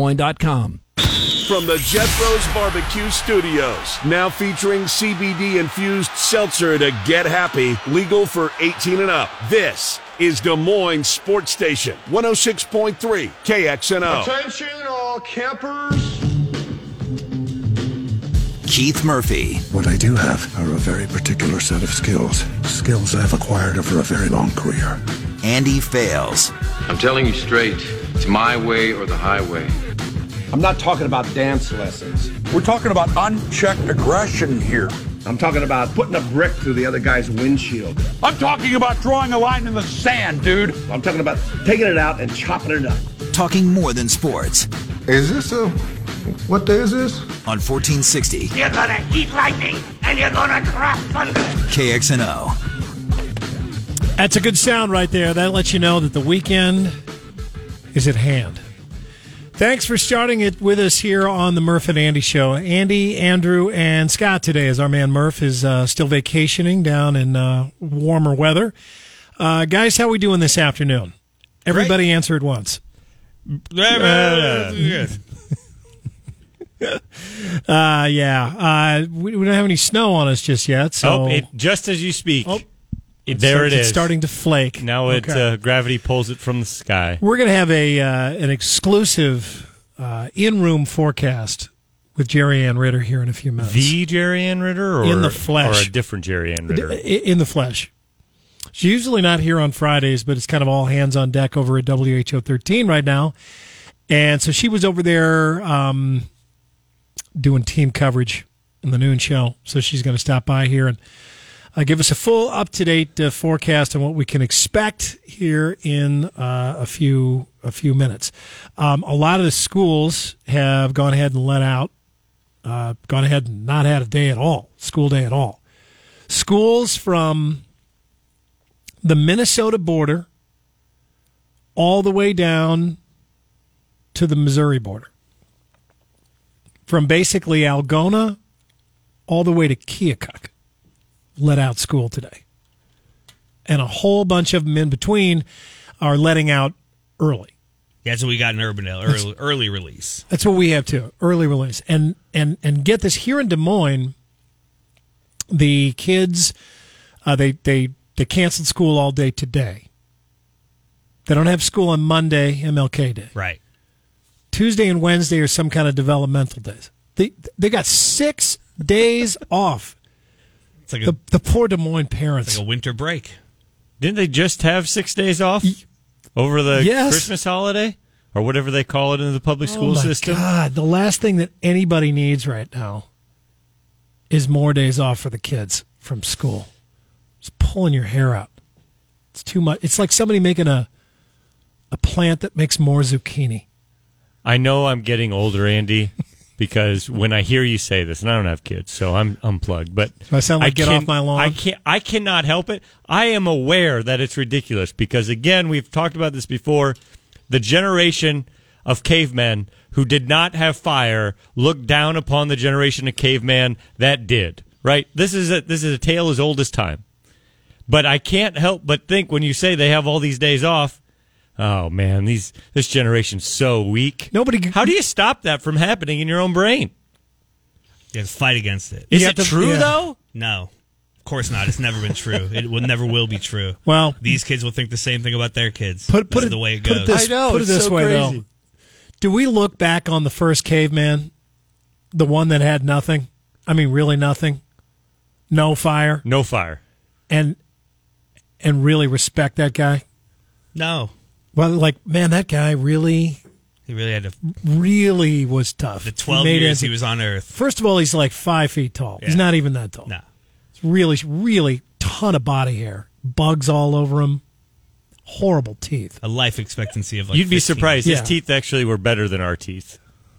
DesMoines.com. From the Jethro's Barbecue Studios, now featuring CBD-infused seltzer to get happy, legal for 18 and up. This is Des Moines Sports Station, 106.3 KXNO. Attention all campers. Keith Murphy. What I do have are a very particular set of skills. Skills I've acquired over a very long career. Andy Fales. I'm telling you straight, it's my way or the highway. I'm not talking about dance lessons. We're talking about unchecked aggression here. I'm talking about putting a brick through the other guy's windshield. I'm talking about drawing a line in the sand, dude. I'm talking about taking it out and chopping it up. Talking more than sports. Is this what day is this? On 1460. You're gonna eat lightning and you're gonna drop thunder. KXNO. That's a good sound right there. That lets you know that the weekend is at hand. Thanks for starting it with us here on the Murph and Andy Show. Andy, Andrew, and Scott today, as our man Murph is still vacationing down in warmer weather. Guys, how we doing this afternoon? Everybody Great. Answer at once. Yeah. We don't have any snow on us just yet. So just as you speak. There it is. It's starting to flake. Now gravity pulls it from the sky. We're going to have an exclusive in-room forecast with Jerry Ann Ritter here in a few minutes. The Jerry Ann Ritter? Or, in the flesh. Or a different Jerry Ann Ritter? In the flesh. She's usually not here on Fridays, but it's kind of all hands on deck over at WHO 13 right now. And so she was over there doing team coverage in the noon show. So she's going to stop by here and give us a full up-to-date forecast on what we can expect here in a few minutes. A lot of the schools have gone ahead and gone ahead and not had a day at all, school day at all. Schools from the Minnesota border all the way down to the Missouri border. From basically Algona all the way to Keokuk. Let out school today. And a whole bunch of them in between are letting out early. Yeah, so we got an early release. That's what we have too, early release. And get this, here in Des Moines, the kids, they canceled school all day today. They don't have school on Monday, MLK Day. Right. Tuesday and Wednesday are some kind of developmental days. They got 6 days off. Like the poor Des Moines parents. It's like a winter break. Didn't they just have 6 days off over the Christmas holiday? Or whatever they call it in the public school system? God, the last thing that anybody needs right now is more days off for the kids from school. It's pulling your hair out. It's too much. It's like somebody making a plant that makes more zucchini. I know I'm getting older, Andy. Because when I hear you say this, and I don't have kids, so I'm unplugged. But so I sound like get off my lawn. I cannot help it. I am aware that it's ridiculous because, again, we've talked about this before. The generation of cavemen who did not have fire looked down upon the generation of cavemen that did. Right? This is a tale as old as time. But I can't help but think when you say they have all these days off. Oh man, this generation's so weak. How do you stop that from happening in your own brain? You have to fight against it. Is it true though? No, of course not. It's never been true. It never will be true. Well, these kids will think the same thing about their kids. Put it the way it goes. Put it this way though. Do we look back on the first caveman, the one that had nothing? I mean, really nothing. No fire. No fire. And really respect that guy? No. Well, man, that guy really... He really had to... Really was tough. The 12 years he was on Earth. First of all, he's like 5 feet tall. Yeah. He's not even that tall. No. It's really, really ton of body hair. Bugs all over him. Horrible teeth. A life expectancy of You'd be 15. surprised. His teeth actually were better than our teeth.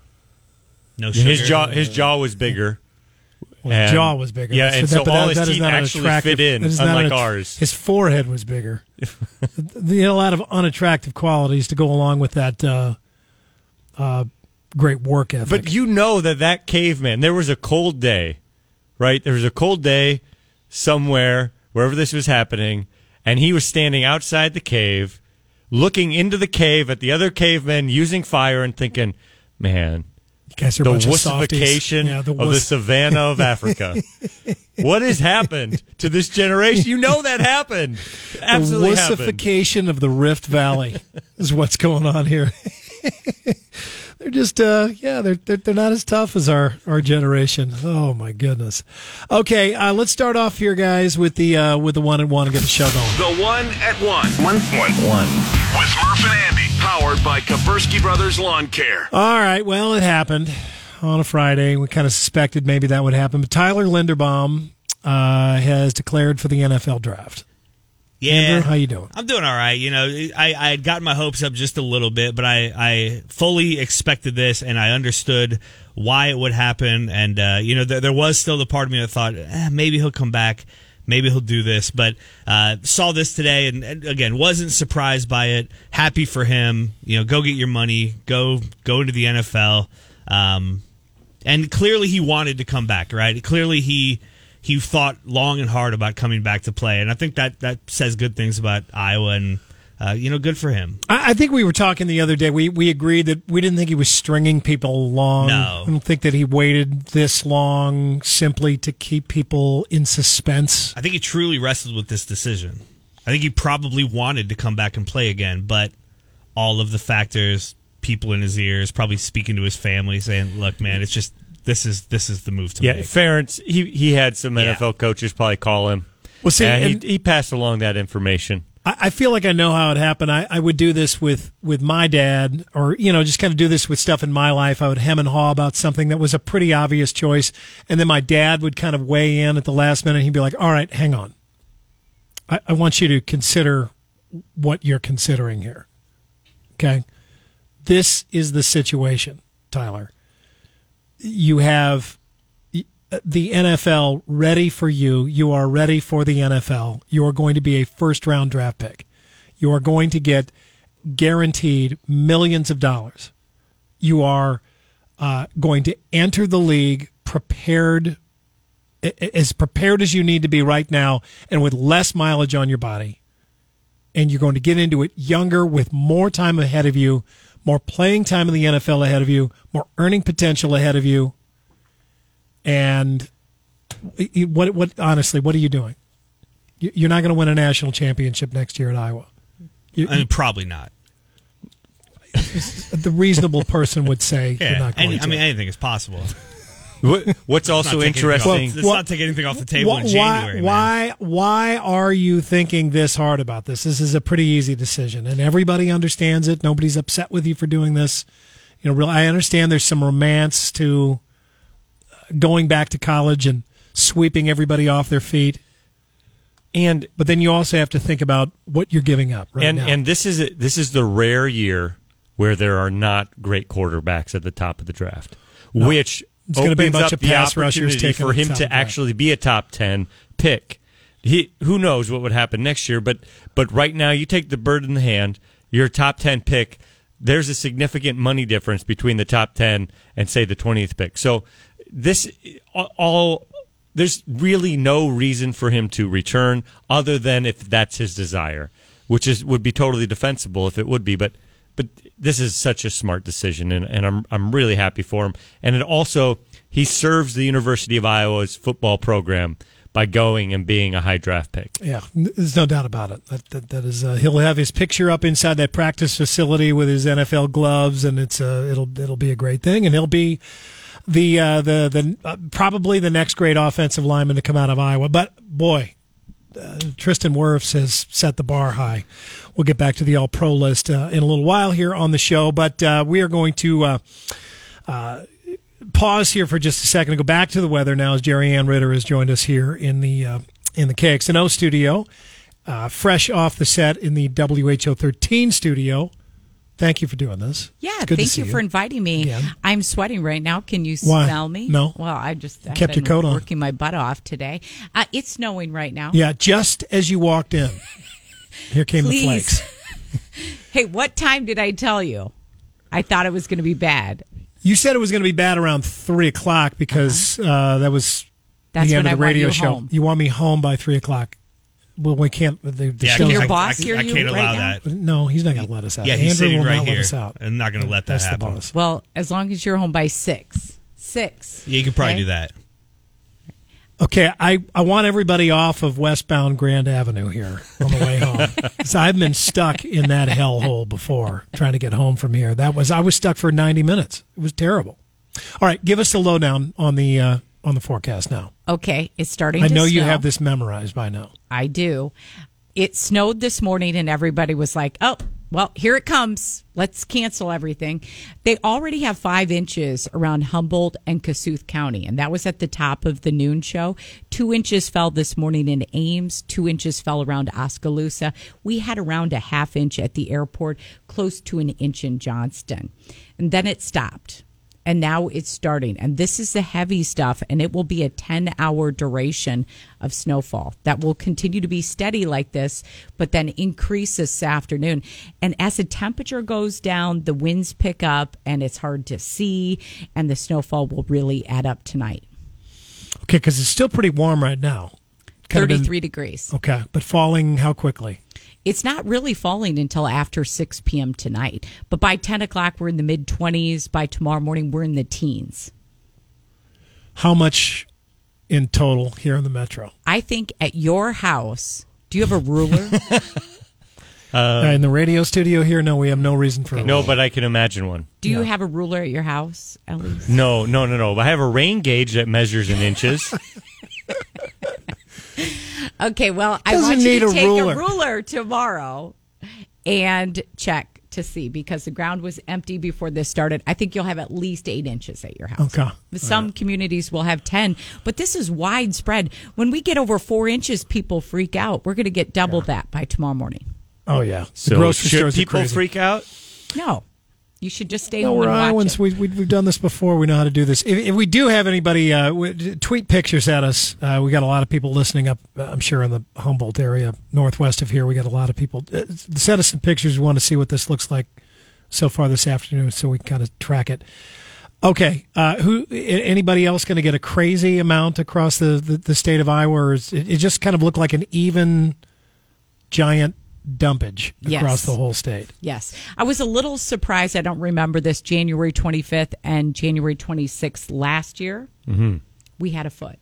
No sugar. His jaw was bigger. Well, his jaw was bigger. Yeah, and so all his teeth actually fit in, unlike ours. His forehead was bigger. He had a lot of unattractive qualities to go along with that great work ethic. But you know that caveman, there was a cold day, right? There was a cold day somewhere, wherever this was happening, and he was standing outside the cave, looking into the cave at the other cavemen using fire and thinking, Man. You guys are a The bunch of softies. wussification Yeah, of the savannah of Africa. What has happened to this generation? You know that happened. Absolutely the happened. wussification of the Rift Valley is what's going on here. They're just, they're not as tough as our generation. Oh my goodness. Okay, let's start off here, guys, with the 1 and 1 and get the show going. The 1 at 1. 1 with Murph and Andy, powered by Kapersky Brothers Lawn Care. All right, well, it happened on a Friday. We kind of suspected maybe that would happen, but Tyler Linderbaum has declared for the NFL draft. Yeah. Andrew, how you doing? I'm doing all right. You know, I had gotten my hopes up just a little bit, but I fully expected this, and I understood why it would happen. And, there was still the part of me that thought, maybe he'll come back. Maybe he'll do this. But saw this today, and again, wasn't surprised by it. Happy for him. You know, go get your money. Go into the NFL. And clearly he wanted to come back, right? Clearly he thought long and hard about coming back to play, and I think that says good things about Iowa, and good for him. I think we were talking the other day. We agreed that we didn't think he was stringing people along. No. I don't think that he waited this long simply to keep people in suspense. I think he truly wrestled with this decision. I think he probably wanted to come back and play again, but all of the factors, people in his ears, probably speaking to his family, saying, "Look, man, it's just." This is the move to make. Yeah, Ferentz, he had some NFL coaches probably call him. Well, see, he passed along that information. I feel like I know how it happened. I would do this with my dad, or just kind of do this with stuff in my life. I would hem and haw about something that was a pretty obvious choice, and then my dad would kind of weigh in at the last minute. He'd be like, "All right, hang on. I want you to consider what you're considering here. Okay, this is the situation, Tyler. You have the NFL ready for you. You are ready for the NFL. You are going to be a first-round draft pick. You are going to get guaranteed millions of dollars. You are going to enter the league prepared as you need to be right now, and with less mileage on your body. And you're going to get into it younger, with more time ahead of you, more playing time in the NFL ahead of you, more earning potential ahead of you. And what honestly, what are you doing? You're not going to win a national championship next year at Iowa. Probably not. The reasonable person would say you're not going to. Anything is possible. What's also interesting? Let's not take anything off the table in January. Why are you thinking this hard about this? This is a pretty easy decision, and everybody understands it. Nobody's upset with you for doing this. I understand there's some romance to going back to college and sweeping everybody off their feet. But then you also have to think about what you're giving up right now. And this is the rare year where there are not great quarterbacks at the top of the draft, which it's going to be a bunch up of the pass rushers opportunity for him to actually be a top 10 pick. Who knows what would happen next year? But right now, you take the bird in the hand. You're a top 10 pick. There's a significant money difference between the top 10 and say the 20th pick. So there's really no reason for him to return other than if that's his desire, which would be totally defensible if it would be. But this is such a smart decision, and I'm really happy for him. And it also, he serves the University of Iowa's football program by going and being a high draft pick. Yeah, there's no doubt about it. That is, he'll have his picture up inside that practice facility with his NFL gloves, and it'll be a great thing, and he'll be the probably the next great offensive lineman to come out of Iowa. But boy, Tristan Wirfs has set the bar high. We'll get back to the All-Pro list in a little while here on the show, but we are going to pause here for just a second and go back to the weather now as Jerry Ann Ritter has joined us here in the KXNO studio, fresh off the set in the WHO 13 studio. Thank you for doing this. Yeah, thank you for inviting me. Again. I'm sweating right now. Can you smell me? No. Well, I kept your coat on. Working my butt off today. It's snowing right now. Yeah, just as you walked in, here came the flakes. Hey, what time did I tell you? I thought it was going to be bad. You said it was going to be bad around 3:00 because that's the end of the radio show. Home. You want me home by 3:00. Well, we can't. The Yeah, show. your boss hear I you can't allow right now? that. No, he's not going to let us out. Yeah, he's Andrew sitting will right not here. let us out. I'm not going to let that That's happen. the boss. Well, as long as you're home by 6. 6. Yeah, you could probably Okay? do that. Okay, I want everybody off of westbound Grand Avenue here on the way home. So I've been stuck in that hellhole before trying to get home from here. I was stuck for 90 minutes. It was terrible. All right, give us the lowdown on the forecast now. Okay, it's starting I to know you snow. have this memorized by now. I do. It snowed this morning, and everybody was like, oh, well, here it comes. Let's cancel everything. They already have 5 inches around Humboldt and Kossuth County, and that was at the top of the noon show. 2 inches fell this morning in Ames. 2 inches fell around Oskaloosa. We had around a ½ inch at the airport, close to an inch in Johnston. And then it stopped. And now it's starting. And this is the heavy stuff, and it will be a 10-hour duration of snowfall that will continue to be steady like this, but then increase this afternoon. And as the temperature goes down, the winds pick up, and it's hard to see, and the snowfall will really add up tonight. Okay, because it's still pretty warm right now. 33 degrees. Okay, but falling how quickly? It's not really falling until after 6 p.m. tonight. But by 10 o'clock, we're in the mid-20s. By tomorrow morning, we're in the teens. How much in total here in the metro? I think at your house, do you have a ruler? In the radio studio here, no, we have no reason for a No, rule. but I can imagine one. Do you have a ruler at your house, Elise? No. I have a rain gauge that measures in inches. Okay, well, I Doesn't want you need to a take ruler. a ruler tomorrow and check to see, because the ground was empty before this started. I think you'll have at least 8 inches at your house. Okay. Some communities will have 10, but this is widespread. When we get over 4 inches, people freak out. We're going to get double that by tomorrow morning. Oh, yeah. The So grocery should stores are people crazy. freak out? No, you should just stay No, home we're and watch Iowans. it. We've done this before. We know how to do this. If we do have anybody tweet pictures at us, we got a lot of people listening up, I'm sure, in the Humboldt area, northwest of here. We got a lot of people. Send us some pictures. We want to see what this looks like so far this afternoon so we can kind of track it. Okay. Anybody else going to get a crazy amount across the state of Iowa? Or is it just kind of looked like an even giant dumpage across the whole state? Yes. I was a little surprised. I don't remember this. January 25th and January 26th last year, we had a foot.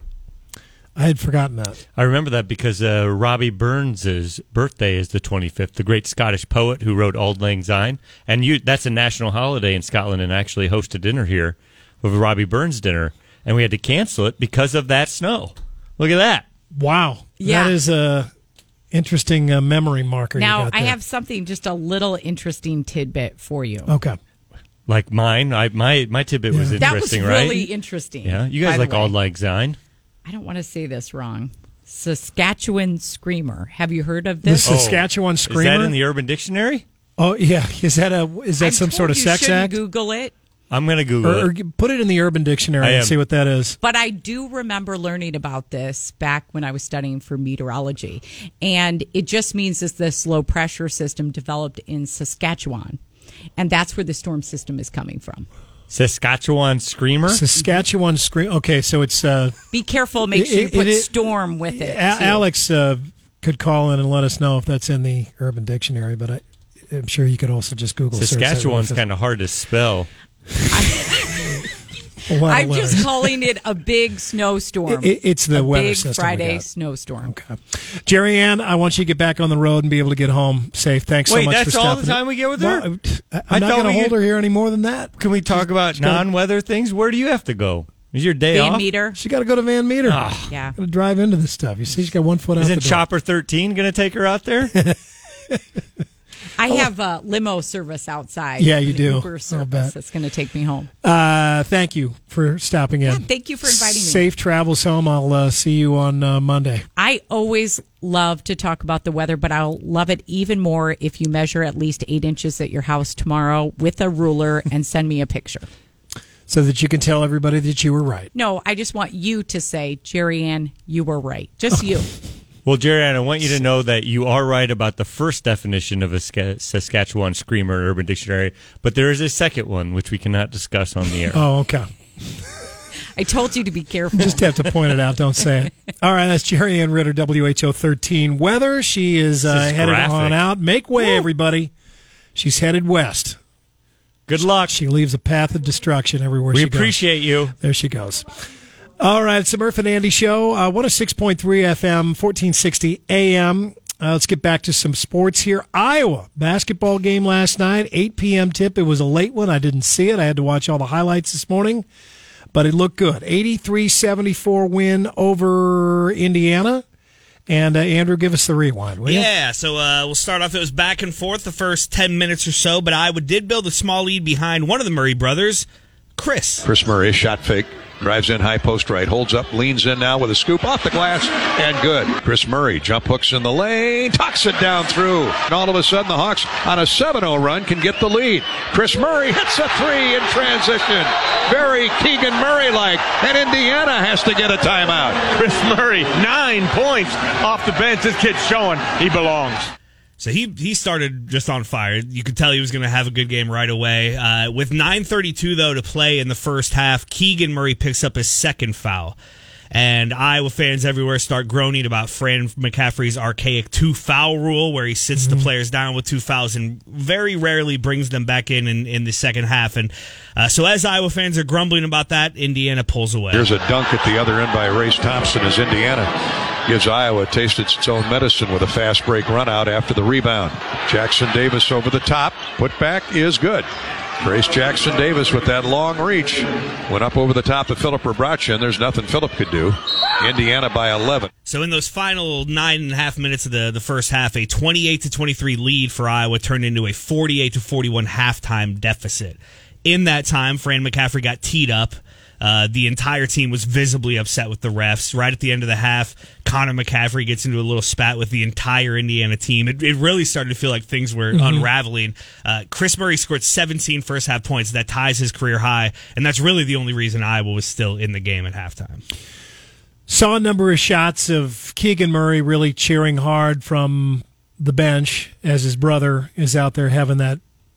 I had forgotten that. I remember that because Robbie Burns' birthday is the 25th, the great Scottish poet who wrote Auld Lang Syne. And that's a national holiday in Scotland, and actually hosted dinner here with Robbie Burns dinner. And we had to cancel it because of that snow. Look at that. Wow. Yeah. That is a interesting memory marker. Now, you got I there. have something, just a little interesting tidbit for you. Okay. Like mine. My tidbit was That was interesting, right? really interesting. Yeah, you guys by the like way. Auld Lang Syne. I don't want to say this wrong. Saskatchewan Screamer. Have you heard of this? The Saskatchewan Is Screamer? that in the Urban Dictionary? Oh, yeah. Is that some I'm sort told of you sex shouldn't act? Google it. I'm going to Google Or it. put it in the Urban Dictionary I and am. see what that is. But I do remember learning about this back when I was studying for meteorology. And it just means it's this low pressure system developed in Saskatchewan. And that's where the storm system is coming from. Saskatchewan Screamer? Saskatchewan Screamer. Okay, so it's... Be careful. Make sure you put storm with it. too. Alex could call in and let us know if that's in the Urban Dictionary, but I'm sure you could also just Google search that. Saskatchewan's kind of hard to spell. I'm just calling it a big snowstorm. It's the a weather big system we Friday got. snowstorm. Okay. Jerry Ann, I want you to get back on the road and be able to get home safe. Thanks so Wait, much for that's stopping. all the time we get with her? Well, I I'm not thought going we to hold could- her here any more than that. Can we talk about gotta- non-weather things? Where do you have to go? Is your day Van off? Meter. She got to go to Van Meter. Yeah. Got to drive into this stuff. You see, she's got 1 foot out the Isn't door. Chopper 13 going to take her out there? I have a limo service outside. Yeah, you an do. Uber I'll service bet. that's going to take me home. Thank you for stopping in. Yeah, thank you for inviting me. Safe travels home. I'll see you on Monday. I always love to talk about the weather, but I'll love it even more if you measure at least 8 inches at your house tomorrow with a ruler and send me a picture. So that you can tell everybody that you were right. No, I just want you to say, Jerry Ann, you were right. Just you. Well, Jerry Ann, I want you to know that you are right about the first definition of a Saskatchewan Screamer in Urban Dictionary, but there is a second one which we cannot discuss on the air. Oh, okay. I told you to be careful. You just have to point it out. Don't say it. All right, that's Jerry Ann Ritter, WHO 13 weather. She is headed graphic. on out. Make way, everybody. She's headed west. Good luck. She leaves a path of destruction everywhere We she goes. appreciate you. There she goes. All right, it's the Murph and Andy Show. 106.3 FM, 1460 AM. Let's get back to some sports here. Iowa basketball game last night, 8 p.m. tip. It was a late one. I didn't see it. I had to watch all the highlights this morning, but it looked good. 83-74 win over Indiana. And Andrew, give us the rewind, will you? Yeah, so we'll start off. It was back and forth the first 10 minutes or so, but Iowa did build a small lead behind one of the Murray brothers, Chris. Chris Murray, shot fake. Drives in high post right, holds up, leans in now with a scoop off the glass, and good. Chris Murray jump hooks in the lane, tucks it down through. And all of a sudden the Hawks on a 7-0 run can get the lead. Chris Murray hits a three in transition. Very Keegan Murray-like, and Indiana has to get a timeout. Chris Murray, 9 points off the bench. This kid's showing he belongs. So he started just on fire. You could tell he was going to have a good game right away. With 9:32, though, to play in the first half, Keegan Murray picks up his second foul. And Iowa fans everywhere start groaning about Fran McCaffrey's archaic 2-foul rule, where he sits the players down with 2 fouls and very rarely brings them back in the second half. And so as Iowa fans are grumbling about that, Indiana pulls away. Here's a dunk at the other end by Race Thompson as Indiana gives Iowa a taste of its own medicine with a fast break run out after the rebound. Jackson Davis over the top. Put back is good. Grace Jackson Davis with that long reach went up over the top of Philip Rebracha, and there's nothing Philip could do. Indiana by 11. So in those final 9.5 minutes of the first half, a 28-23 lead for Iowa turned into a 48-41 halftime deficit. In that time, Fran McCaffrey got teed up. The entire team was visibly upset with the refs. Right at the end of the half, Connor McCaffrey gets into a little spat with the entire Indiana team. It really started to feel like things were unraveling. Chris Murray scored 17 first half points. That ties his career high, and that's really the only reason Iowa was still in the game at halftime. Saw a number of shots of Keegan Murray really cheering hard from the bench as his brother is out there having that,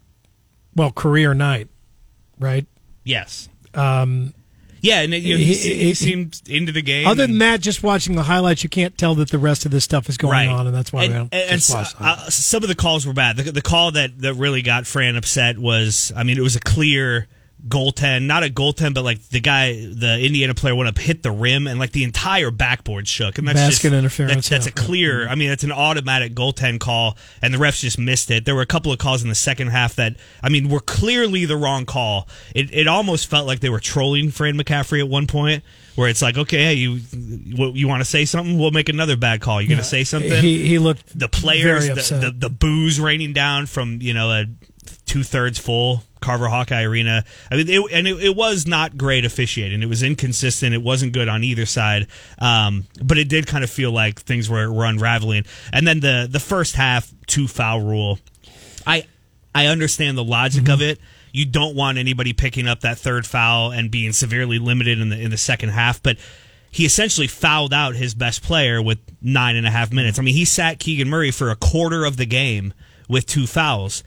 career night, right? Yes. Yeah, and he seemed into the game. Other than that, just watching the highlights, you can't tell that the rest of this stuff is going on, and that's why we don't just watch some of the calls were bad. The call that really got Fran upset was, it was a clear goaltend, not a goaltend, but like the Indiana player went up, hit the rim, and like the entire backboard shook. And that's basket interference. That's a clear. That's an automatic goaltend call, and the refs just missed it. There were a couple of calls in the second half that were clearly the wrong call. It almost felt like they were trolling Fran McCaffrey at one point, where it's like, okay, hey, you want to say something? We'll make another bad call. You're going to say something? He looked the players, very upset. the booze raining down from a 2/3 full Carver Hawkeye Arena. It was not great officiating. It was inconsistent. It wasn't good on either side. But it did kind of feel like things were unraveling. And then the first half 2-foul rule. I understand the logic of it. You don't want anybody picking up that third foul and being severely limited in the second half, but he essentially fouled out his best player with 9.5 minutes. He sat Keegan Murray for a quarter of the game with 2 fouls.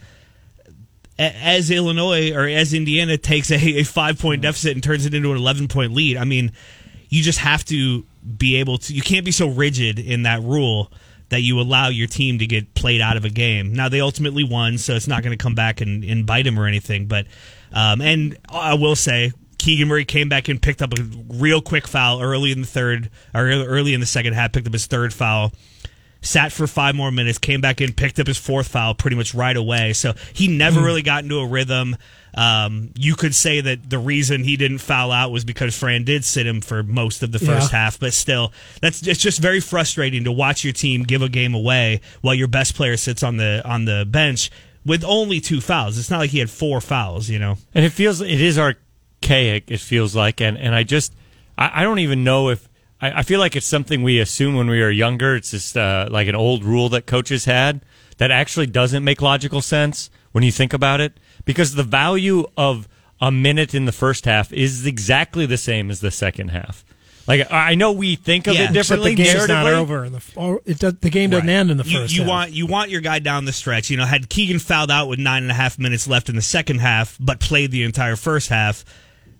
As Illinois or as Indiana takes a 5-point deficit and turns it into an 11-point lead, you just have to be able to. You can't be so rigid in that rule that you allow your team to get played out of a game. Now, they ultimately won, so it's not going to come back and bite him or anything. But and I will say, Keegan Murray came back and picked up a real quick foul early in the second half, picked up his third foul. Sat for 5 more minutes, came back in, picked up his fourth foul pretty much right away. So he never really got into a rhythm. You could say that the reason he didn't foul out was because Fran did sit him for most of the first half, but still, it's just very frustrating to watch your team give a game away while your best player sits on the bench with only 2 fouls. It's not like he had 4 fouls, And it is archaic, it feels like, and I don't even know if I feel like it's something we assume when we were younger. It's just like an old rule that coaches had that actually doesn't make logical sense when you think about it, because the value of a minute in the first half is exactly the same as the second half. Like, I know we think of it differently. The game's not over. The game doesn't end in the first half. You want your guy down the stretch. Had Keegan fouled out with 9.5 minutes left in the second half, but played the entire first half,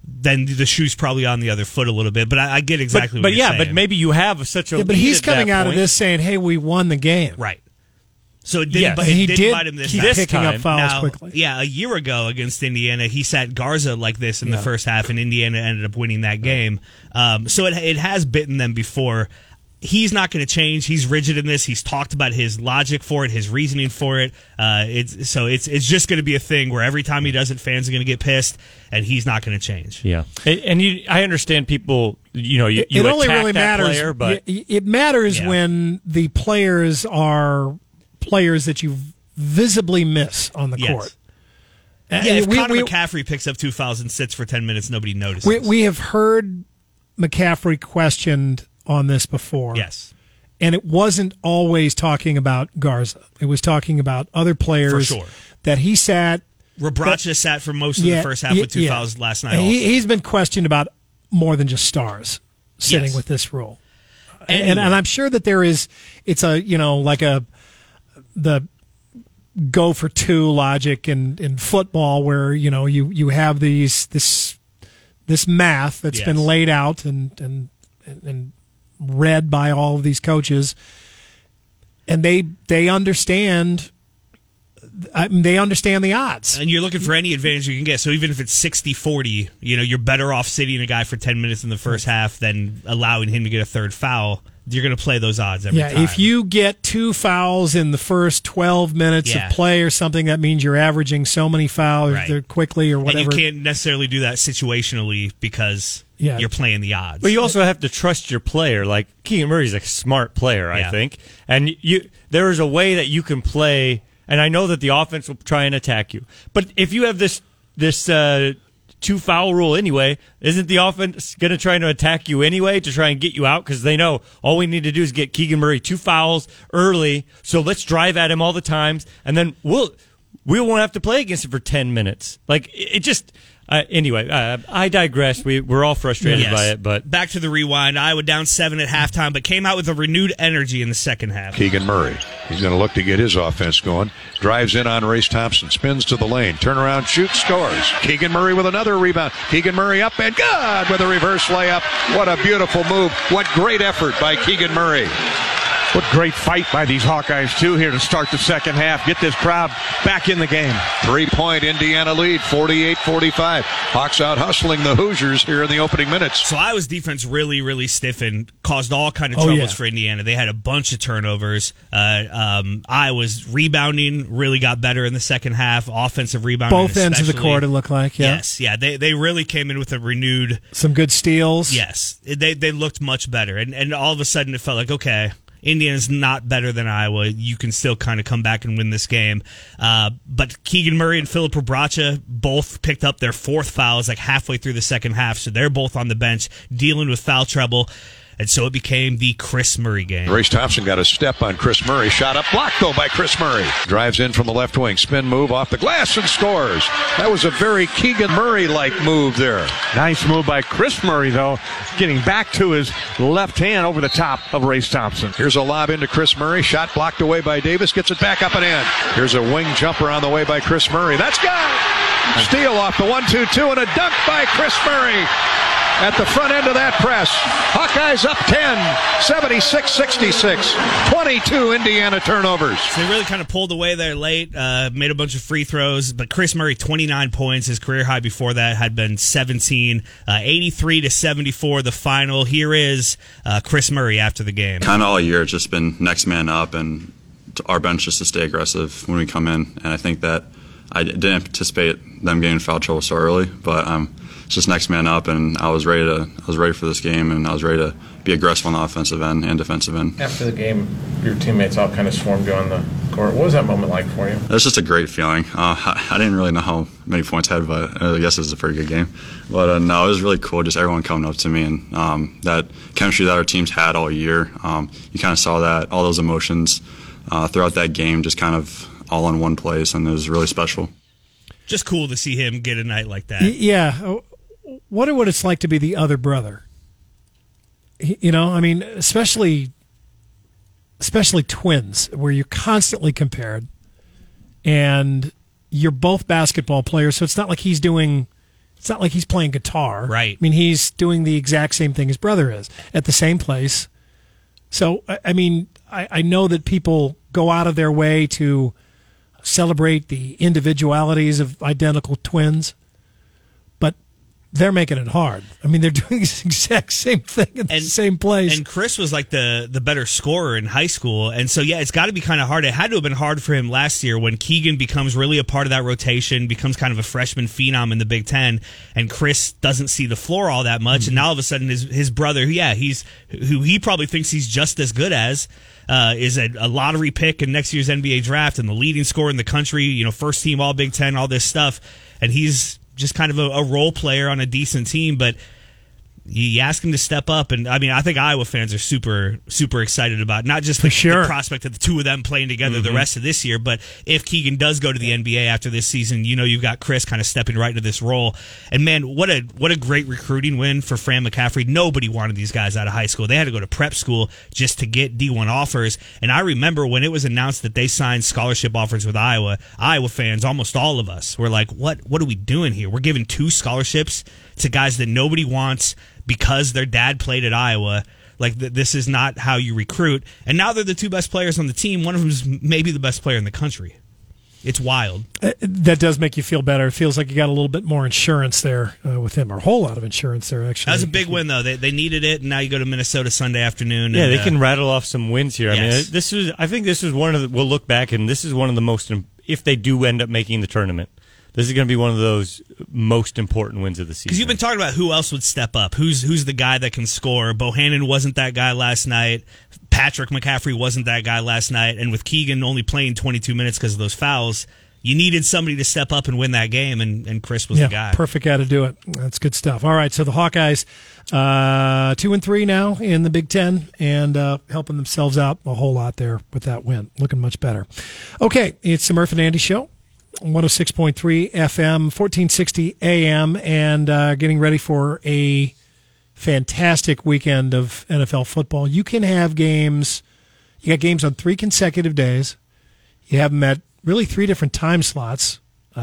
then the shoe's probably on the other foot a little bit. But I get exactly what you're saying. But maybe you have such a lead but he's at coming that out point. of this saying, hey, we won the game. Right. So it didn't, he didn't did bite him this keep time. picking up fouls Now, quickly. Yeah, a year ago against Indiana, he sat Garza like this in the first half, and Indiana ended up winning that game. So it has bitten them before. He's not going to change. He's rigid in this. He's talked about his logic for it, his reasoning for it. It's just going to be a thing where every time he does it, fans are going to get pissed, and he's not going to change. Yeah, and I understand people. You it only attack really that matters. player, but It matters when the players are players that you visibly miss on the court. If Connor McCaffrey picks up 2 fouls and sits for 10 minutes, nobody notices. We have heard McCaffrey questioned on this before. Yes. And it wasn't always talking about Garza. It was talking about other players For sure. that he sat. Rabracha sat for most of the first half with 2 fouls last night. He's been questioned about more than just stars sitting with this rule. And I'm sure that it's the go for two logic in football where, you have this math that's been laid out and read by all of these coaches, and they understand. They understand the odds. And you're looking for any advantage you can get. So even if it's 60-40, you're better off sitting a guy for 10 minutes in the first half than allowing him to get a third foul. You're going to play those odds every time. Yeah, if you get 2 fouls in the first 12 minutes of play or something, that means you're averaging so many fouls quickly or whatever. And you can't necessarily do that situationally because you're playing the odds. But you also have to trust your player. Like Keegan Murray's a smart player, I think. And there is a way that you can play. And I know that the offense will try and attack you. But if you have this 2 foul rule anyway, isn't the offense going to try to attack you anyway to try and get you out? Because they know all we need to do is get Keegan Murray 2 fouls early. So let's drive at him all the times. And then we won't have to play against him for 10 minutes. Like, it just... Anyway, I digress. We're all frustrated by it, but back to the rewind. Iowa down 7 at halftime, but came out with a renewed energy in the second half. Keegan Murray, he's going to look to get his offense going. Drives in on Race Thompson, spins to the lane, turnaround, shoots, scores. Keegan Murray with another rebound. Keegan Murray up and good with a reverse layup. What a beautiful move! What great effort by Keegan Murray. What great fight by these Hawkeyes, too, here to start the second half. Get this crowd back in the game. 3-point Indiana lead, 48-45. Hawks out hustling the Hoosiers here in the opening minutes. So Iowa's defense really, really stiffened, caused all kind of troubles for Indiana. They had a bunch of turnovers. Iowa's rebounding really got better in the second half. Offensive rebounding, both ends of the court, it looked like. Yes, they really came in with a renewed... Some good steals. Yes, they looked much better. And all of a sudden it felt like, okay... Indiana's not better than Iowa. You can still kind of come back and win this game. But Keegan Murray and Filip Rabracha both picked up their 4th fouls like halfway through the second half, so they're both on the bench dealing with foul trouble. And so it became the Chris Murray game. Race Thompson got a step on Chris Murray. Shot up, blocked though by Chris Murray. Drives in from the left wing. Spin move off the glass and scores. That was a very Keegan Murray-like move there. Nice move by Chris Murray, though, getting back to his left hand over the top of Race Thompson. Here's a lob into Chris Murray. Shot blocked away by Davis. Gets it back up and in. Here's a wing jumper on the way by Chris Murray. That's good! Steal off the 1-2-2 and a dunk by Chris Murray. At the front end of that press. Hawkeyes up 10, 76-66. 22 Indiana turnovers. So they really kind of pulled away there late, made a bunch of free throws, but Chris Murray, 29 points. His career high before that had been 17. 83-74, the final. Here is Chris Murray after the game. Kind of all year, it's just been next man up and our bench just to stay aggressive when we come in. And I think that I didn't anticipate them getting in foul trouble so early, but it's just next man up, and I was ready for this game, and I was ready to be aggressive on the offensive end and defensive end. After the game, your teammates all kind of swarmed you on the court. What was that moment like for you? It was just a great feeling. I didn't really know how many points I had, but I guess it was a pretty good game. But no, it was really cool, just everyone coming up to me, and that chemistry that our teams had all year. You kind of saw that, all those emotions throughout that game, just kind of all in one place, and it was really special. Just cool to see him get a night like that. Yeah. Wonder what it's like to be the other brother. I mean, especially twins, where you're constantly compared, and you're both basketball players, so it's not like he's doing It's not like he's playing guitar. Right. I mean, he's doing the exact same thing his brother is at the same place. So, I mean, I know that people go out of their way to celebrate the individualities of identical twins, but they're making it hard. I mean, they're doing the exact same thing in the same place. And Chris was like the better scorer in high school. And so, yeah, it's got to be kind of hard. It had to have been hard for him last year when Keegan becomes really a part of that rotation, becomes kind of a freshman phenom in the Big Ten, and Chris doesn't see the floor all that much. Mm-hmm. And now all of a sudden his brother, who he probably thinks he's just as good as, is a lottery pick in next year's NBA draft and the leading scorer in the country, first team All Big Ten, all this stuff. And he's just kind of a role player on a decent team, but you ask him to step up, and I mean, I think Iowa fans are super, super excited about not just the prospect of the two of them playing together the rest of this year, but if Keegan does go to the NBA after this season, you've got Chris kind of stepping right into this role. And man, what a great recruiting win for Fran McCaffrey. Nobody wanted these guys out of high school. They had to go to prep school just to get D1 offers. And I remember when it was announced that they signed scholarship offers with Iowa fans, almost all of us were like, what are we doing here? We're giving 2 scholarships to guys that nobody wants because their dad played at Iowa. Like, this is not how you recruit. And now they're the 2 best players on the team. One of them is maybe the best player in the country. It's wild. That does make you feel better. It feels like you got a little bit more insurance there with him, or a whole lot of insurance there, actually. That was a big win, though. They needed it, and now you go to Minnesota Sunday afternoon. Yeah, they can rattle off some wins here. Yes. I mean, I think this was one of the, we'll look back, and this is one of the most, if they do end up making the tournament, this is going to be one of those most important wins of the season. Because you've been talking about who else would step up. Who's the guy that can score? Bohannon wasn't that guy last night. Patrick McCaffrey wasn't that guy last night. And with Keegan only playing 22 minutes because of those fouls, you needed somebody to step up and win that game, and Chris was the guy. Perfect guy to do it. That's good stuff. All right, so the Hawkeyes 2-3 now in the Big Ten, and helping themselves out a whole lot there with that win. Looking much better. Okay, it's the Murph and Andy Show. 106.3 FM, 1460 AM, and getting ready for a fantastic weekend of NFL football. You can have games. You got games on 3 consecutive days. You have them at really 3 different time slots,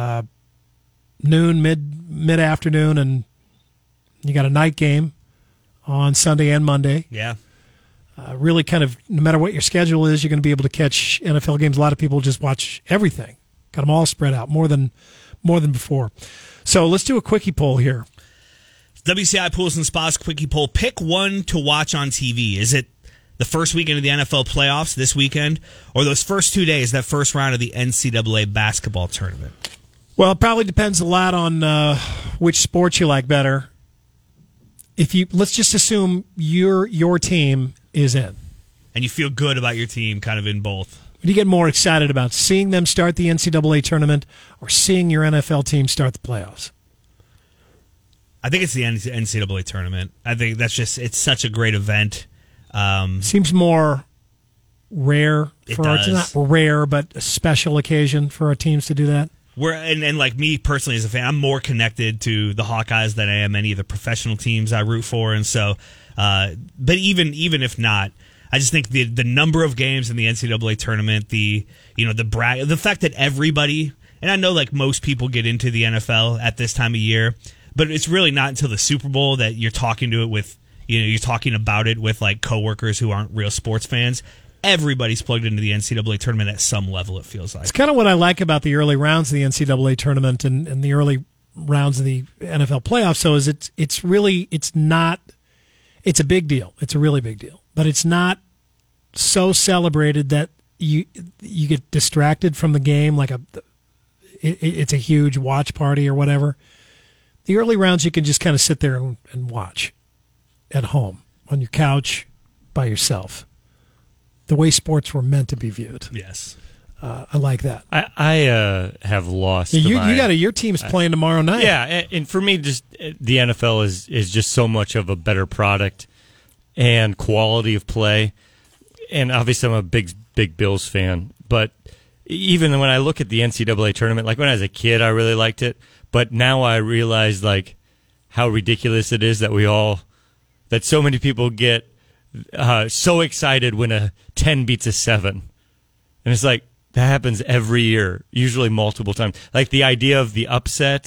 noon, mid-afternoon, and you got a night game on Sunday and Monday. Yeah. Really kind of, no matter what your schedule is, you're going to be able to catch NFL games. A lot of people just watch everything. Got them all spread out, more than before. So let's do a quickie poll here. WCI Pools and Spas quickie poll. Pick one to watch on TV. Is it the first weekend of the NFL playoffs this weekend, or those first 2 days, that first round of the NCAA basketball tournament? Well, it probably depends a lot on which sport you like better. Let's just assume your team is in, and you feel good about your team, kind of in both. Do you get more excited about seeing them start the NCAA tournament or seeing your NFL team start the playoffs? I think it's the NCAA tournament. I think it's such a great event. Seems more rare for it not rare, but a special occasion for our teams to do that. And like me personally as a fan, I'm more connected to the Hawkeyes than I am any of the professional teams I root for, and so. But even if not, I just think the number of games in the NCAA tournament, the fact that everybody, and I know like most people get into the NFL at this time of year, but it's really not until the Super Bowl that you're talking about it with like coworkers who aren't real sports fans. Everybody's plugged into the NCAA tournament at some level, it feels like. It's kind of what I like about the early rounds of the NCAA tournament and the early rounds of the NFL playoffs. So it's a big deal. It's a really big deal. But it's not so celebrated that you get distracted from the game like it's a huge watch party or whatever. The early rounds you can just kind of sit there and watch at home on your couch by yourself. The way sports were meant to be viewed. Yes. I like that. I have lost. Your team's playing tomorrow night. Yeah, and for me, just the NFL is just so much of a better product and quality of play. And obviously, I'm a big Bills fan. But even when I look at the NCAA tournament, like when I was a kid, I really liked it. But now I realize like how ridiculous it is that so many people get so excited when a 10 beats a 7. And it's like, that happens every year, usually multiple times. Like the idea of the upset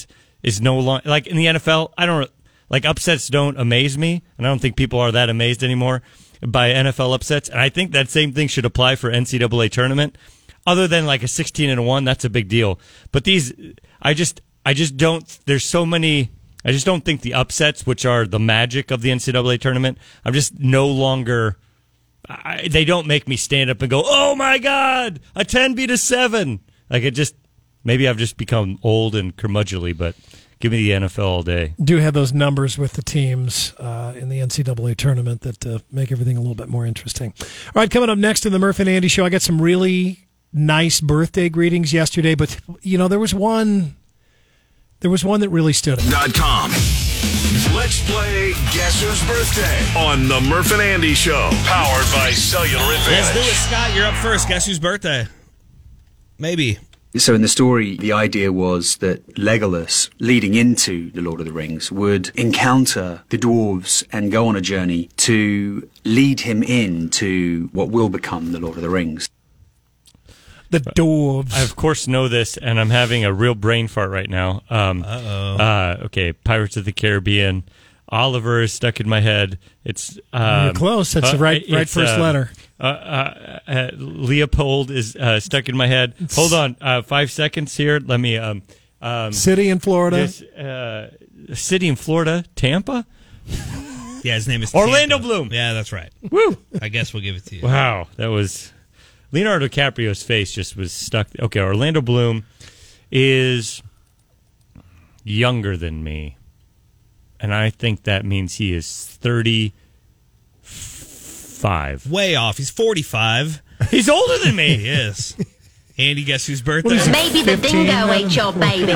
is no longer like in the NFL. I don't like upsets don't amaze me, and I don't think people are that amazed anymore by NFL upsets. And I think that same thing should apply for NCAA tournament. Other than like a 16-1, that's a big deal. But these, I just don't. There's so many. I just don't think the upsets, which are the magic of the NCAA tournament, I'm just no longer. They don't make me stand up and go, "Oh my God, a 10 beat a 7." Like it just. Maybe I've just become old and curmudgeonly, but give me the NFL all day. Do have those numbers with the teams in the NCAA tournament that make everything a little bit more interesting. All right, coming up next in the Murph and Andy Show, I got some really nice birthday greetings yesterday, but there was one that really stood out. .com. Let's play Guess Whose Birthday on the Murph and Andy Show, powered by Cellular Advantage. Let's do it, Scott. You're up first. Guess whose birthday? Maybe. So in the story, the idea was that Legolas, leading into The Lord of the Rings, would encounter the dwarves and go on a journey to lead him into what will become The Lord of the Rings. The dwarves. I, of course, know this, and I'm having a real brain fart right now. Okay, Pirates of the Caribbean. Oliver is stuck in my head. It's You're close. That's the right first letter. Leopold is stuck in my head. Hold on, 5 seconds here. Let me. City in Florida. City in Florida, Tampa. Yeah, his name is Orlando Tampa. Bloom. Yeah, that's right. Woo! I guess we'll give it to you. Wow, that was Leonardo DiCaprio's face just was stuck. Okay, Orlando Bloom is younger than me. And I think that means he is 35. Way off. He's 45. He's older than me. He is. Andy, guess whose birthday? Maybe the dingo ate your baby.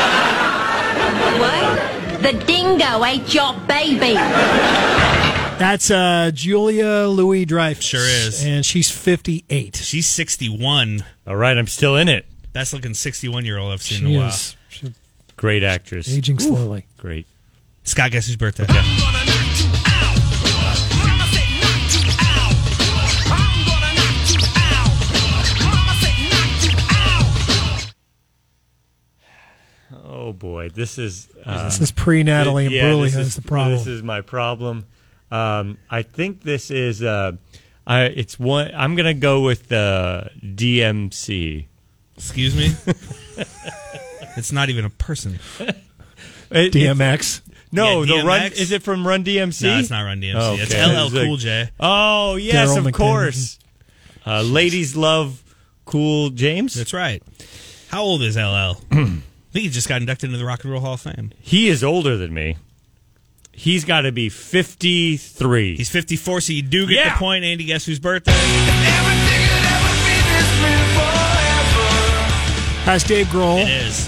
What? The dingo ate your baby. That's Julia Louis-Dreyfus. Sure is. And she's 58. She's 61. All right, I'm still in it. Best looking 61-year-old I've seen in a while. Great actress. Aging slowly. Great. Scott, guess whose birthday? Okay. Oh boy, this is pre-Natalie Imbruglia is the problem. This is my problem. I think this is it's one. I'm gonna go with DMC. Excuse me. It's not even a person. DMX. No, yeah, the Run. Is it from Run DMC? No, it's not Run DMC. Oh, okay. It's LL Cool J. Oh yes, Daryl of course. Ladies love Cool James. That's right. How old is LL? I think he just got inducted into the Rock and Roll Hall of Fame. He is older than me. He's got to be 53. He's 54, so you do get the point. Andy, guess whose birthday? That's Dave Grohl. It is.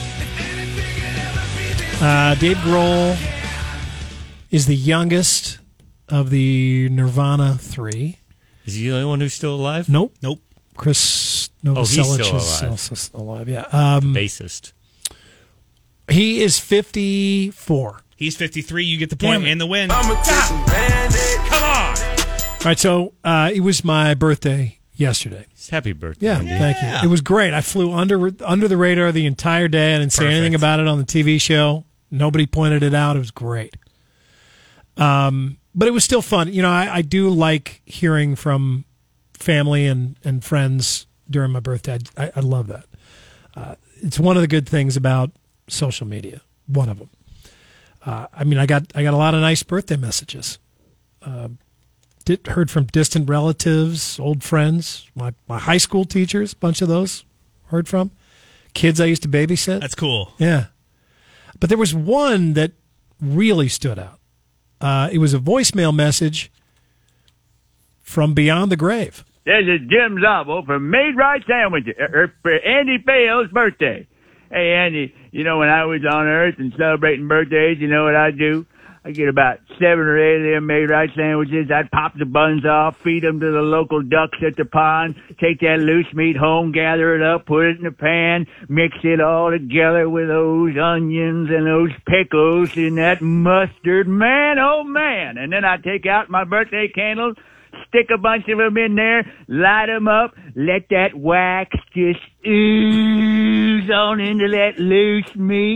Dave Grohl is the youngest of the Nirvana 3. Is he the only one who's still alive? Nope. Nope. Chris Novoselic he's still is alive. also still alive. Yeah. Bassist. He is 54. He's 53. You get the point and the win. Come on. All right, so it was my birthday yesterday. Happy birthday. Yeah, thank you. It was great. I flew under the radar the entire day. I didn't say anything about it on the TV show. Nobody pointed it out. It was great. But it was still fun. I do like hearing from family and friends during my birthday. I love that. It's one of the good things about social media. One of them. I got a lot of nice birthday messages. Heard from distant relatives, old friends, my high school teachers, a bunch of those heard from. Kids I used to babysit. That's cool. Yeah. But there was one that really stood out. It was a voicemail message from beyond the grave. This is Jim Zabo from Made Right Sandwiches for Andy Fale's birthday. Hey, Andy, when I was on Earth and celebrating birthdays, you know what I do? I get about 7 or 8 of them Made Right sandwiches. I'd pop the buns off, feed them to the local ducks at the pond, take that loose meat home, gather it up, put it in a pan, mix it all together with those onions and those pickles and that mustard. Man, oh man. And then I take out my birthday candles, stick a bunch of them in there, light them up, let that wax just ooze on into that loose meat.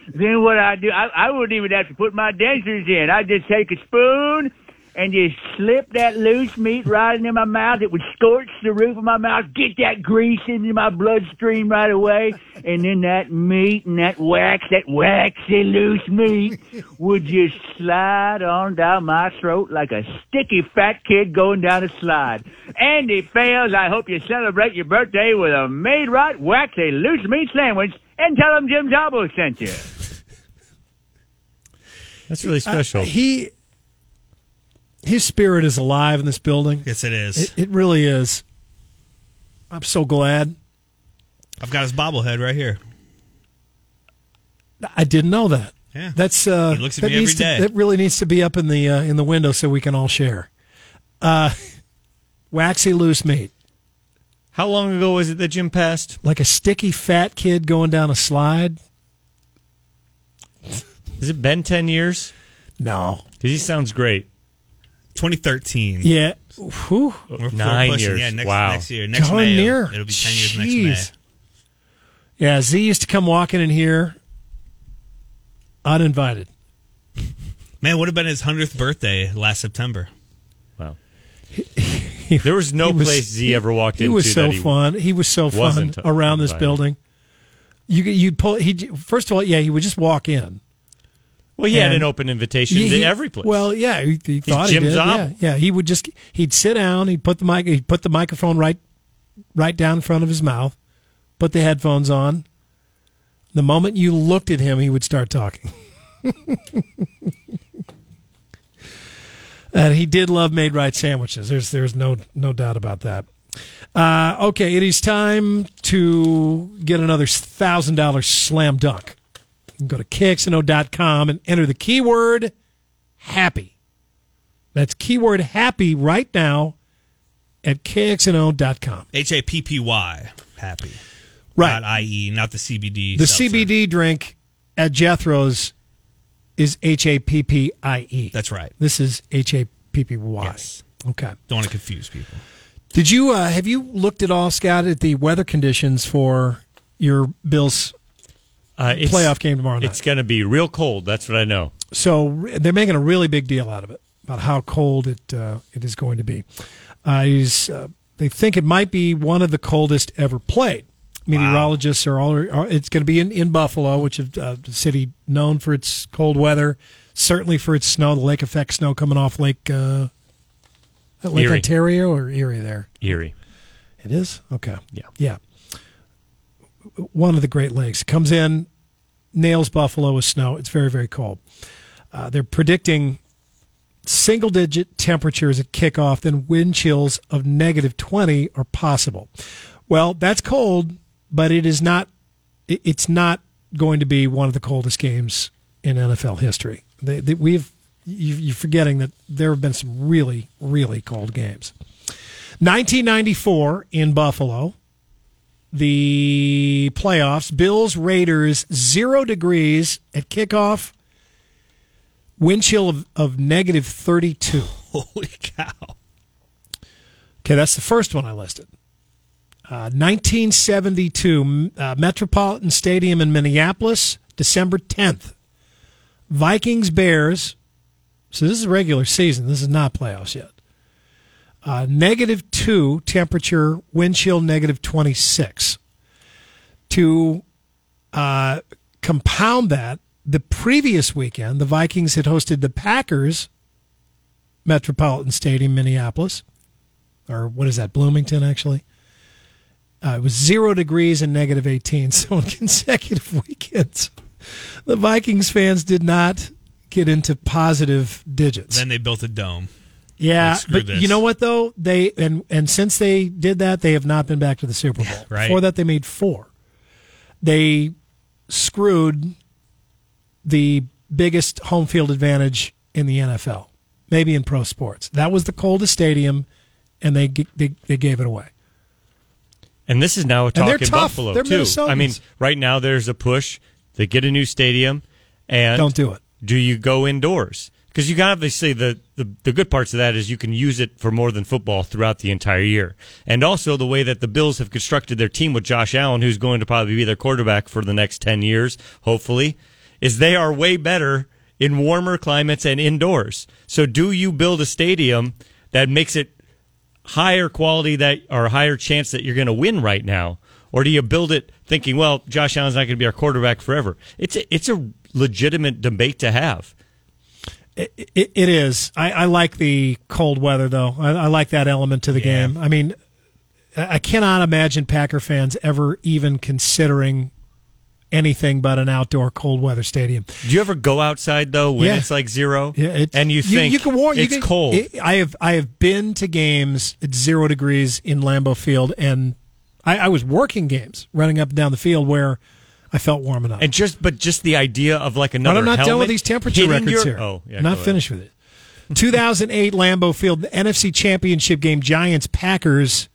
then what I do, I wouldn't even have to put my dentures in. I'd just take a spoon and just slip that loose meat right into my mouth. It would scorch the roof of my mouth, get that grease into my bloodstream right away, and then that meat and that waxy loose meat would just slide on down my throat like a sticky fat kid going down a slide. Andy Fales, I hope you celebrate your birthday with a made right waxy loose meat sandwich, and tell them Jim Jabo sent you. That's really special. His spirit is alive in this building. Yes, it is. It really is. I'm so glad. I've got his bobblehead right here. I didn't know that. Yeah, that's he looks at me every day. That really needs to be up in the window so we can all share. Waxy loose meat. How long ago was it that Jim passed? Like a sticky fat kid going down a slide. Has it been 10 years? No, because he sounds great. 2013. Yeah. Whew. 9 years. Yeah, next year. Next May. Near. It'll be 10 years next May. Yeah, Z used to come walking in here uninvited. Man, would have been his 100th birthday last September. Wow. There was no place Z ever walked into. He was so fun. He was so fun around this building. You'd pull. First of all, yeah, he would just walk in. Well, he had an open invitation to every place. Well, yeah, he thought he did. Yeah, he would just he'd sit down. He'd put the microphone right down in front of his mouth. Put the headphones on. The moment you looked at him, he would start talking. And he did love made right sandwiches. There's no doubt about that. Okay, it is time to get another $1,000 slam dunk. You can go to KXNO.com and enter the keyword happy. That's keyword happy right now at KXNO.com. HAPPY, happy. Right. Not IE, not the CBD. The seltzer. CBD drink at Jethro's is HAPPIE. That's right. This is HAPPY. Yes. Okay. Don't want to confuse people. Did you have you looked at all, Scott, at the weather conditions for your Bills playoff game tomorrow night? It's going to be real cold. That's what I know. So they're making a really big deal out of it about how cold it is going to be. They think it might be one of the coldest ever played. Meteorologists are it's going to be in Buffalo, which is a city known for its cold weather, certainly for its snow, the lake effect snow coming off Lake Ontario or Erie there? Erie. It is? Okay. Yeah. One of the Great Lakes. Comes in, nails Buffalo with snow. It's very, very cold. They're predicting single-digit temperatures at kickoff, then wind chills of -20 are possible. Well, that's cold, but it's not going to be one of the coldest games in NFL history. You're forgetting that there have been some really, really cold games. 1994 in Buffalo, the playoffs, Bills, Raiders, 0 degrees at kickoff, wind chill of -32. Holy cow. Okay, that's the first one I listed. 1972, Metropolitan Stadium in Minneapolis, December 10th. Vikings, Bears. So this is regular season. This is not playoffs yet. -2 temperature, wind chill -26. To compound that, the previous weekend, the Vikings had hosted the Packers, Metropolitan Stadium, Minneapolis. Or what is that, Bloomington, actually? It was 0 degrees and -18. So in consecutive weekends, the Vikings fans did not get into positive digits. Then they built a dome. Yeah, but you know what though? They and since they did that, they have not been back to the Super Bowl. Right. Before that, they made 4. They screwed the biggest home field advantage in the NFL, maybe in pro sports. That was the coldest stadium, and they gave it away. And this is now a talk in tough. Buffalo, They're too. Minnesotans. I mean, right now there's a push to get a new stadium. And don't do it. Do you go indoors? Because you can obviously, the good parts of that is you can use it for more than football throughout the entire year. And also the way that the Bills have constructed their team with Josh Allen, who's going to probably be their quarterback for the next 10 years, hopefully, is they are way better in warmer climates and indoors. So do you build a stadium that makes it higher quality or higher chance that you're going to win right now? Or do you build it thinking, well, Josh Allen's not going to be our quarterback forever? It's a legitimate debate to have. It is. I like the cold weather, though. I like that element to the game. I mean, I cannot imagine Packer fans ever even considering anything but an outdoor cold weather stadium. Do you ever go outside though when it's like 0? Yeah, and you think it's cold? I have been to games at 0 degrees in Lambeau Field, and I was working games running up and down the field where I felt warm enough. And just the idea of like another. But I'm not done with these temperature records here. Oh, yeah, I'm not finished with it. 2008 Lambeau Field, the NFC Championship game, Giants Packers,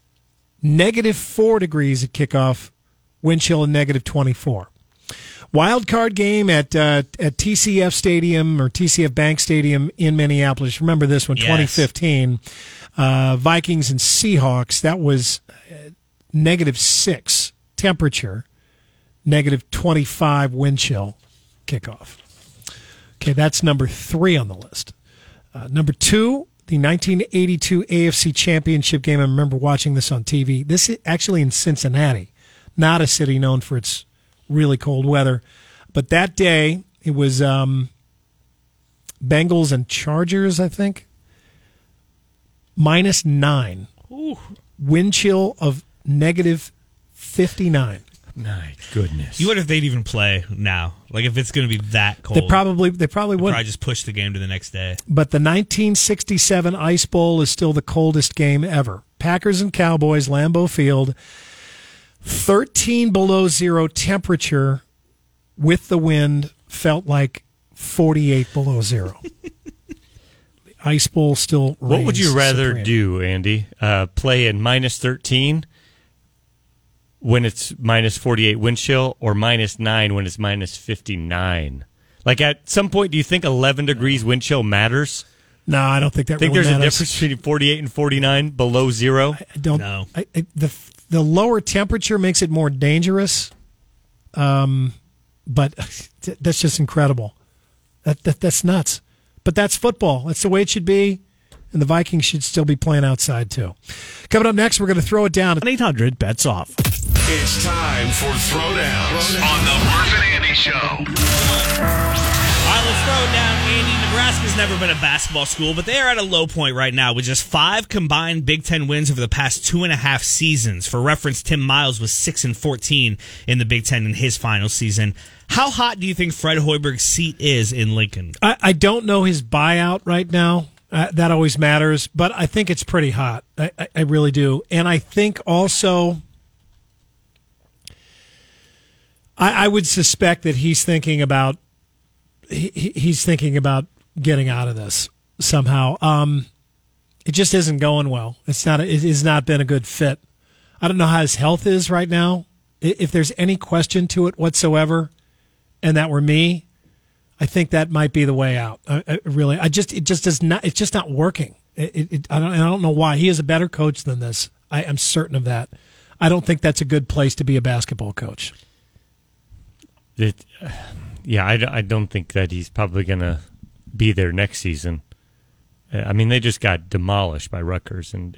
-4 degrees at kickoff. Wind chill and -24. Wild card game at TCF Stadium or TCF Bank Stadium in Minneapolis. Remember this one, 2015. Vikings and Seahawks. That was -6 temperature, -25 wind chill kickoff. Okay, that's number 3 on the list. Number 2, the 1982 AFC Championship game. I remember watching this on TV. This is actually in Cincinnati. Not a city known for its really cold weather. But that day, it was Bengals and Chargers, I think. -9. Ooh. Wind chill of -59. My goodness. You wonder if they'd even play now. Like if it's going to be that cold. They probably would. Probably just push the game to the next day. But the 1967 Ice Bowl is still the coldest game ever. Packers and Cowboys, Lambeau Field. 13 below 0 temperature with the wind, felt like 48 below 0. The Ice Bowl still reigns. What would you rather supreme. do, Andy? Play in -13 when it's -48 wind chill, or -9 when it's -59? Like at some point, do you think 11 degrees wind chill matters? No, I don't think that think really there's matters. a difference between 48 and 49 below 0? I don't know. The lower temperature makes it more dangerous, but that's just incredible. That's nuts. But that's football. That's the way it should be, and the Vikings should still be playing outside too. Coming up next, we're going to throw it down. 800 bets off. It's time for Throwdowns on the Mark and Andy Show. All right, let's throw it down, Andy. Nebraska's never been a basketball school, but they are at a low point right now with just 5 combined Big Ten wins over the past 2.5 seasons. For reference, Tim Miles was 6-14 in the Big Ten in his final season. How hot do you think Fred Hoiberg's seat is in Lincoln? I don't know his buyout right now. That always matters, but I think it's pretty hot. I really do. And I think also I would suspect that he's thinking about getting out of this somehow. It just isn't going well. It has not been a good fit. I don't know how his health is right now. If there's any question to it whatsoever, and that were me, I think that might be the way out. It's just not working. I don't know why. He is a better coach than this. I am certain of that. I don't think that's a good place to be a basketball coach. I don't think that he's probably going to be there next season. I mean, they just got demolished by Rutgers, and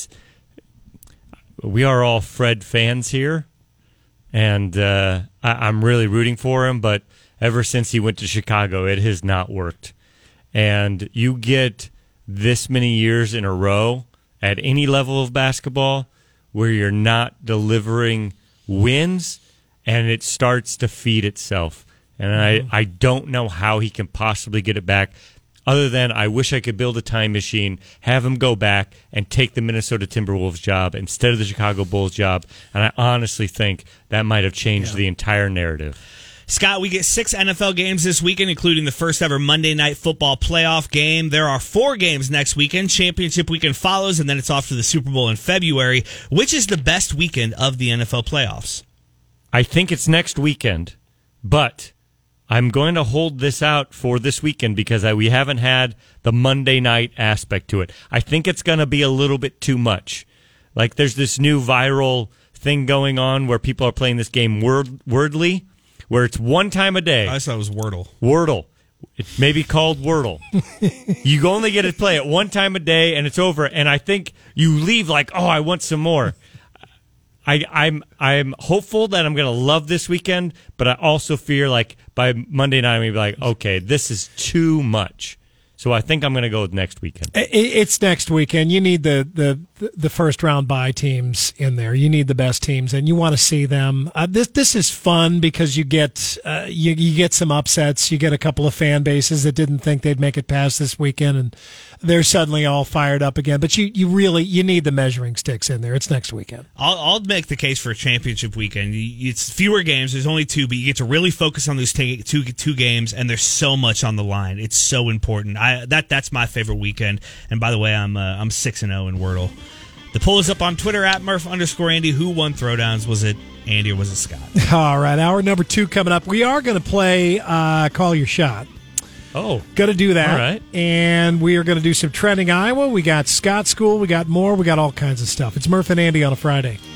we are all Fred fans here, and I'm really rooting for him, but ever since he went to Chicago, it has not worked. And you get this many years in a row at any level of basketball where you're not delivering wins, and it starts to feed itself. And I don't know how he can possibly get it back, other than I wish I could build a time machine, have him go back and take the Minnesota Timberwolves job instead of the Chicago Bulls job. And I honestly think that might have changed the entire narrative. Scott, we get 6 NFL games this weekend, including the first ever Monday Night Football playoff game. There are 4 games next weekend. Championship weekend follows, and then it's off to the Super Bowl in February. Which is the best weekend of the NFL playoffs? I think it's next weekend, but I'm going to hold this out for this weekend because we haven't had the Monday night aspect to it. I think it's going to be a little bit too much. Like there's this new viral thing going on where people are playing this game Wordly, where it's one time a day. I thought it was Wordle. Wordle. It may be called Wordle. You only get to play it one time a day, and it's over. And I think you leave like, oh, I want some more. I'm hopeful that I'm going to love this weekend, but I also fear like by Monday night I'm going to be like, okay, this is too much. So I think I'm going to go with next weekend. It's next weekend. You need the first round bye teams in there. You need the best teams, and you want to see them. This is fun because you get you get some upsets. You get a couple of fan bases that didn't think they'd make it past this weekend, and they're suddenly all fired up again. But you really need the measuring sticks in there. It's next weekend. I'll make the case for a championship weekend. It's fewer games. There's only 2, but you get to really focus on those two games, and there's so much on the line. It's so important. That's my favorite weekend. And by the way, I'm 6-0 in Wordle. The poll is up on Twitter at Murph_Andy. Who won throwdowns? Was it Andy or was it Scott? All right, hour number 2 coming up. We are going to play Call Your Shot. Oh. Going to do that. All right. And we are going to do some trending Iowa. We got Scott School. We got more. We got all kinds of stuff. It's Murph and Andy on a Friday.